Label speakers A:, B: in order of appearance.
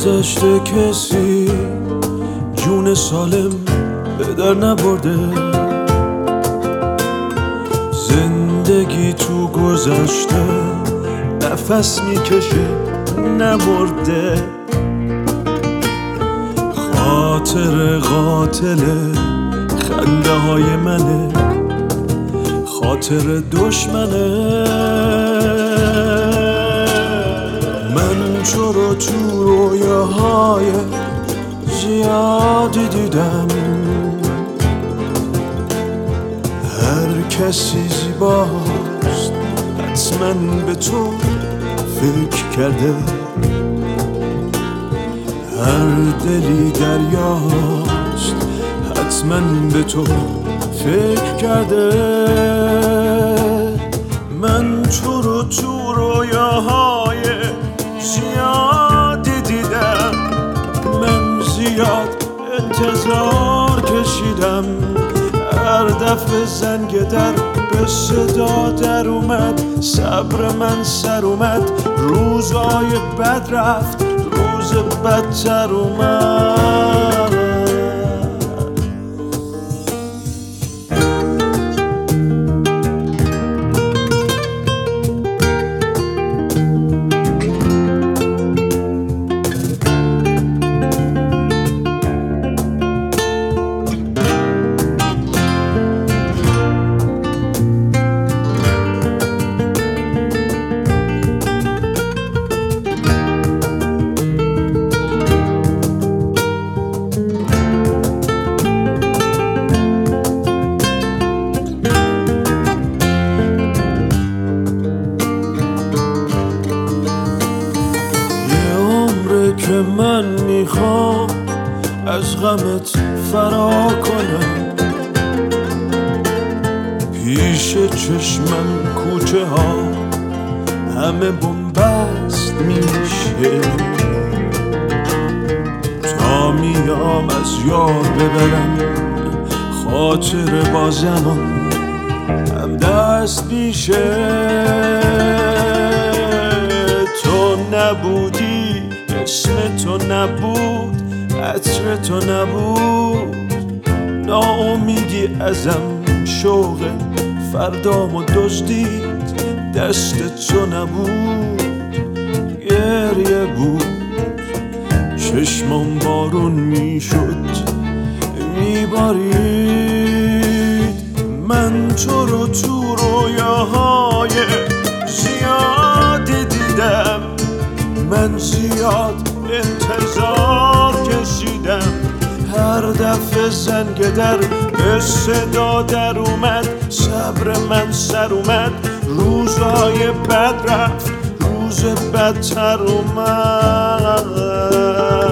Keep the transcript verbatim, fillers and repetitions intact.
A: گذشته کسی جون سالم به در نبرده، زندگی تو گذشته نفس میکشه نمرده. خاطر قاتل خنده های منه، خاطر دشمنه. من چرا تو رویاهای زیادی دیدم، هر کسی زیباست حتما به تو فکر کرده، هر دلی دریاست حتما به تو فکر کرده. من تو رو تو رویاهای زیادی دیدم، من زیاد انتظار کشیدم، هر دفعه زنگ در به صدا در اومد، صبر من سر اومد، روزای بد رفت، روز بدتر اومد. که من میخوام از غمت فرار کنم، پیش چشمم کوچه ها همه بنبست میشه، تا میام از یاد ببرم خاطر با زمان هم دست میشه. تو نبودی، اسم تو نبود، عطر تو نبود، ناامیدی ازم شوق فردامو دزدید، دست تو نبود، گریه بود، چشمم بارون میشد میبارید. من تو رو تو رویاهای زیادی دیدم، من زیاد انتظار کشیدم، هر دفعه زنگ در به صدا در اومد، صبر من سر اومد، روزای بد رفت، روز بدتر اومد.